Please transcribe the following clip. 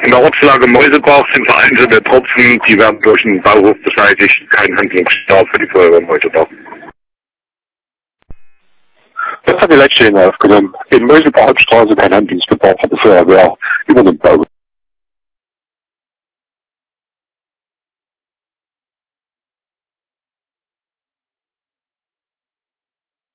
In der Ortslage Meusebach sind vereinzelte Tropfen, die werden durch den Bauhof beseitigt. Kein Handlungsbedarf für die Feuerwehr Meusebach. Das hat die letzte aufgenommen. In Meusebach Hauptstraße kein Handlungsbedarf, hat die Feuerwehr übernommen.